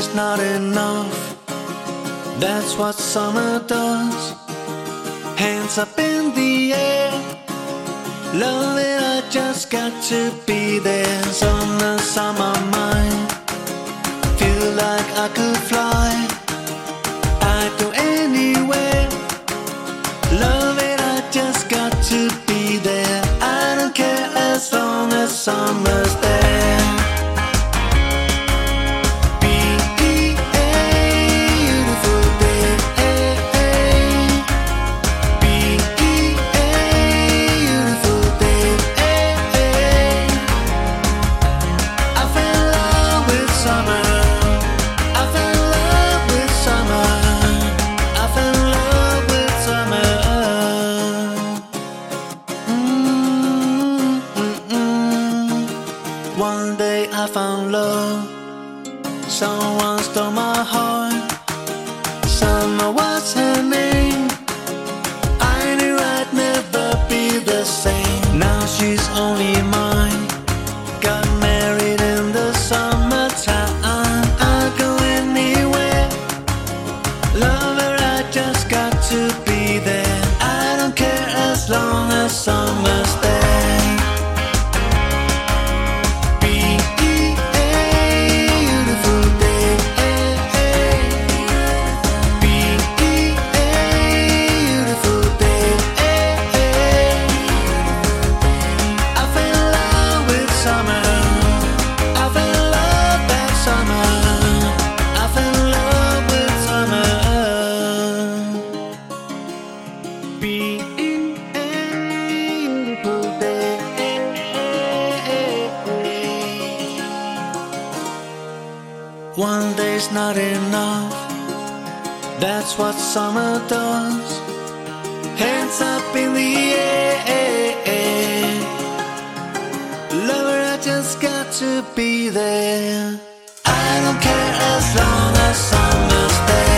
day's not enough. That's what summer does. Hands up in the air. Love it, I just got to be there. Summer's on my mind. Feel like I could fly. I'd go anywhere. Love it, I just got to be there. I don't care as long as summer's there. One day I found love. Someone stole my heart. Summer was her name. I knew I'd never be the same. Now she's only mine. Got married in the summertime. I'd go anywhere. Love her, I just got to be there. I don't care as long as summer's there. One day's not enough. That's what summer does. Hands up in the air. Lover, I just got to be there. I don't care as long as summer's there.